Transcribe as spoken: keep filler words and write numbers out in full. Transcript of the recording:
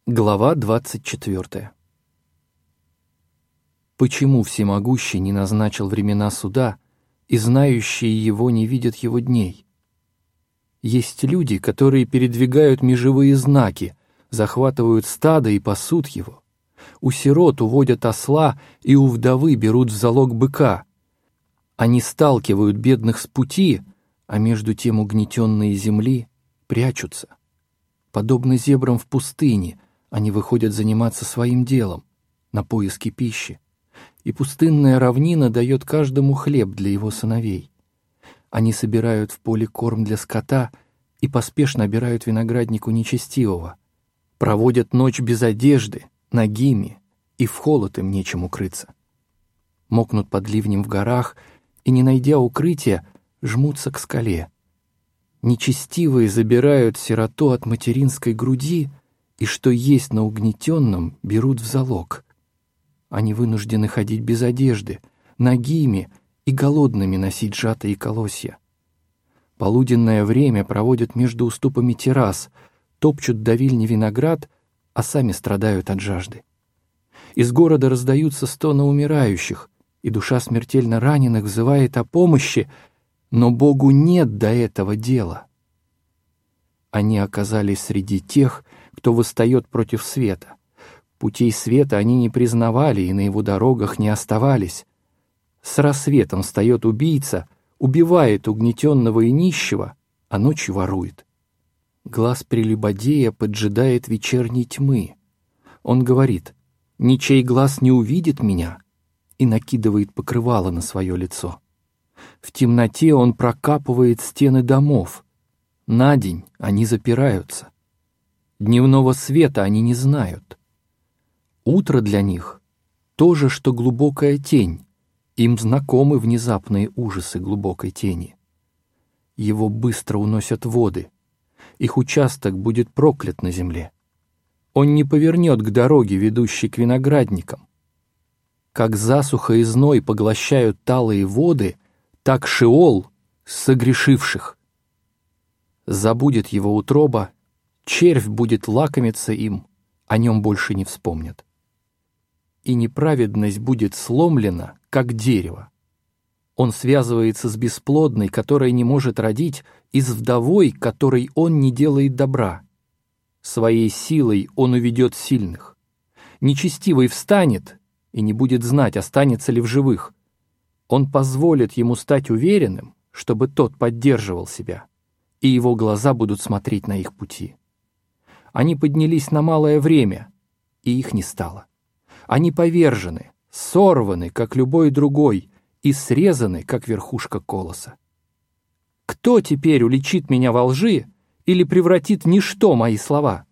Глава двадцать четвёртая. Почему Всемогущий не назначил времена суда, и знающие его не видят его дней? Есть люди, которые передвигают межевые знаки, захватывают стадо и пасут его. У сирот уводят осла, и у вдовы берут в залог быка. Они сталкивают бедных с пути, а между тем угнетенные земли прячутся. Подобно зебрам в пустыне, они выходят заниматься своим делом, на поиски пищи, и пустынная равнина дает каждому хлеб для его сыновей. Они собирают в поле корм для скота и поспешно обирают винограднику нечестивого, проводят ночь без одежды, нагими, и в холод им нечем укрыться. Мокнут под ливнем в горах и, не найдя укрытия, жмутся к скале. Нечестивые забирают сироту от материнской груди, и что есть на угнетенном, берут в залог. Они вынуждены ходить без одежды, нагими и голодными носить сжатые колосья. Полуденное время проводят между уступами террас, топчут до вильни виноград, а сами страдают от жажды. Из города раздаются стоны умирающих, и душа смертельно раненых взывает о помощи, но Богу нет до этого дела. Они оказались среди тех, кто восстает против света. Путей света они не признавали и на его дорогах не оставались. С рассветом встает убийца, убивает угнетенного и нищего, а ночью ворует. Глаз прелюбодея поджидает вечерней тьмы. Он говорит: «Ничей глаз не увидит меня», и накидывает покрывало на свое лицо. В темноте он прокапывает стены домов. На день они запираются. Дневного света они не знают. Утро для них — то же, что глубокая тень. Им знакомы внезапные ужасы глубокой тени. Его быстро уносят воды. Их участок будет проклят на земле. Он не повернет к дороге, ведущей к виноградникам. Как засуха и зной поглощают талые воды, так Шеол согрешивших. Забудет его утроба, червь будет лакомиться им, о нем больше не вспомнят. И неправедность будет сломлена, как дерево. Он связывается с бесплодной, которая не может родить, и с вдовой, которой он не делает добра. Своей силой он уведет сильных. Нечестивый встанет и не будет знать, останется ли в живых. Он позволит ему стать уверенным, чтобы тот поддерживал себя, и его глаза будут смотреть на их пути. Они поднялись на малое время, и их не стало. Они повержены, сорваны, как любой другой, и срезаны, как верхушка колоса. Кто теперь уличит меня во лжи или превратит в ничто мои слова?